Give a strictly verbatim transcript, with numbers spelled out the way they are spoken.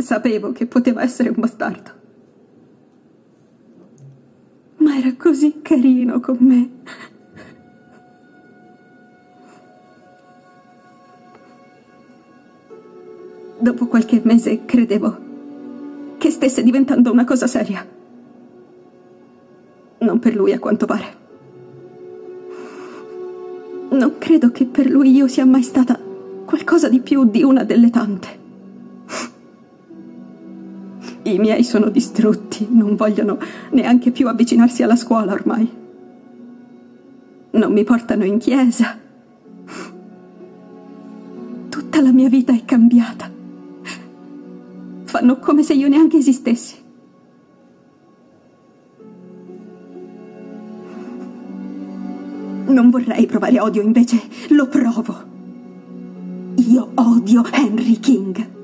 Sapevo che poteva essere un bastardo. Ma era così carino con me. Dopo qualche mese credevo che stesse diventando una cosa seria. Non per lui, a quanto pare. Non credo che per lui io sia mai stata qualcosa di più di una delle tante. I miei sono distrutti, non vogliono neanche più avvicinarsi alla scuola ormai. Non mi portano in chiesa. Tutta la mia vita è cambiata. Fanno come se io neanche esistessi. Non vorrei provare odio, invece lo provo. Io odio Henry King.